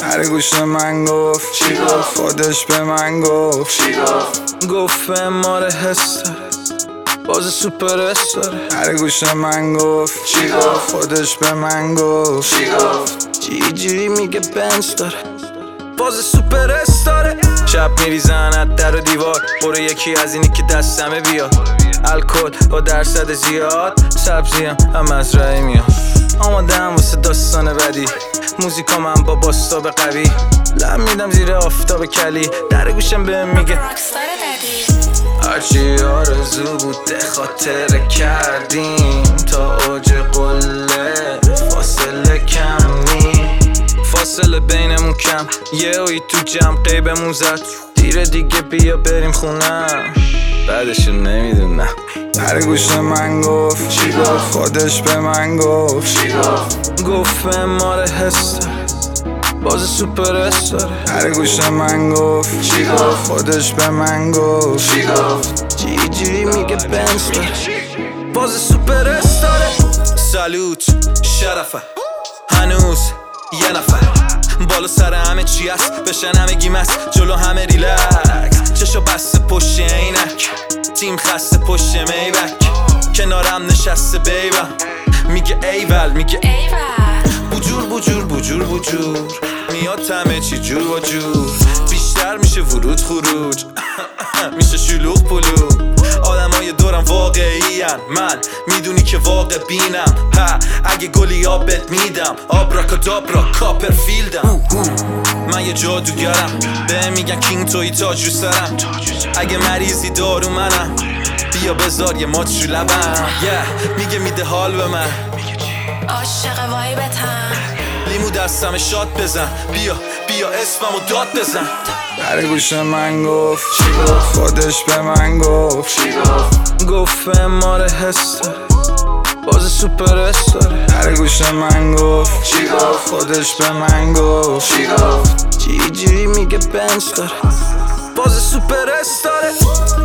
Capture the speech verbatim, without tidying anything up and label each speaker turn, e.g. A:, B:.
A: هر گوش من گفت چی گفت خودش به من گفت چی گفت گفت ما رو حس داره باز سوپر اس داره هر گوش من گفت چی گفت خودش به من گفت چی گفت جی جی میگه بنز داره باز سوپر اس داره شب میریزن از در و دیوار برو یکی از اینی که دستمه بیاد الکل با درصد زیاد سبزیم هم از رای میاد آمادم واسه داستان بدی موزیکا من با باستاب قوی لم میدم زیر آفتاب کلی در گوشم بهم میگه هرچی آرزو بوده خاطره کردیم تا اوج قله فاصله کم نی فاصله بینمون کم یه اوی تو جمع قیبمون زد دیره دیگه بیا بریم خونم بعدشو نمیدونم در گوش من گفت چی گفت خودش به من گفت چی گفت گفت ما رو حس داره باز سوپر اس داره هر گوش من گفت چی گفت خودش به من گفت چی گفت جی جی میگه بنز داره باز سوپر اس داره سالوت شرفه هنوز یه نفر بالا سر همه چی هست بشن همه گیم است جلو همه ریلکس چشو بسته پشت عینک تیم خسته پشت میبک کنارم نشسته بیبم میگه ایول میگه ایول بجور بجور بجور بجور میاد همه چی جور و جور بیشتر میشه ورود خروج میشه شلوغ پلو آدمای دورم واقعی هن. من میدونی که واقع بینم ها اگه گلی آبت میدم آبراکادابرا کاپرفیلدم من یه جادوگرم به میگن کینگ توی تاج رو سرم اگه مریضی دارو منم بیا بذار یه مات شو لبم yeah. میگه میده حال به من
B: عاشق وایبتم
A: لیمو دستم شات بزن بیا بیا اسممو داد بزن در گوش من گفت چی گفت خودش به من گفت چی گفت گفت ما رو حس داره باز سوپر اس داره هر گوش من گفت چی گفت خودش به من گفت چی گفت جی جی میگه بنز داره باز سوپر اس داره